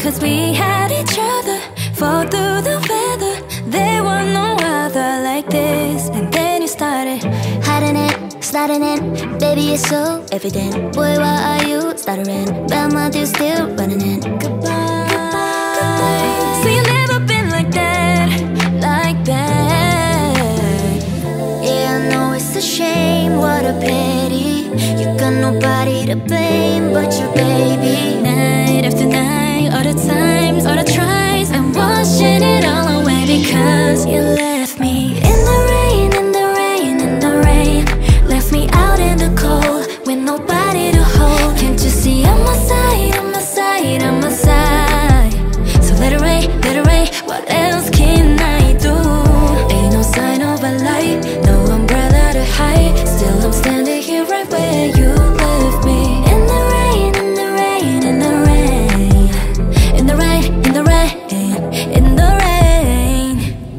Cause we had each other, fall through the weather. There was no other like this. And then you started hiding it, sliding in, baby it's so evident. Boy, why are you stuttering? But my dude's still running in. Goodbye, goodbye. So you never been like that, like that. Yeah, I know it's a shame, what a pity. You got nobody to blame but your baby. Night after night, all the times, all the tries, I'm washing it all away because you left me in the rain, in the rain, in the rain. Left me out in the cold with nobody to hold. Can't you see I'm my side, I'm my side, I'm my side? So let it rain, what else can I do? Ain't no sign of a light, no umbrella to hide. Still I'm standing here right where you left me. In the rain, in the rain, in the rain. In the rain, in the rain, in the rain.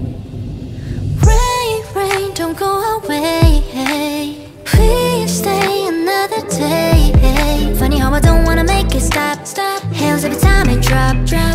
Rain, rain, don't go away. Please stay another day. Funny how I don't wanna make it stop. Hands every time it drop.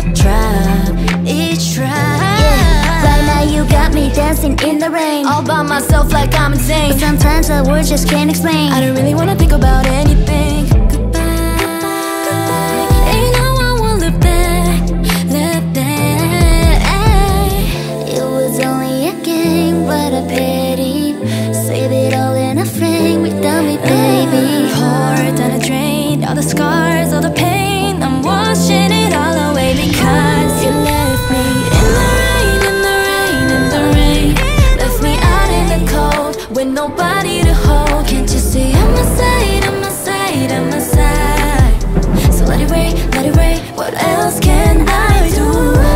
Each drop. Yeah, right now you got me dancing in the rain, All by myself like I'm insane. but sometimes the words just can't explain. I don't really wanna think about anything. Goodbye, goodbye. And you know I won't look back, look back. It was only a game, what a pity. Save it all in a frame without me, baby. Poured down the drain, all the scars, all the pain. I'm washing it all away because you left me in the rain, in the rain, in the rain. Left me out in the cold with nobody to hold. Can't you see I'm my side, I'm my side, I'm my side? So let it rain, what else can I do?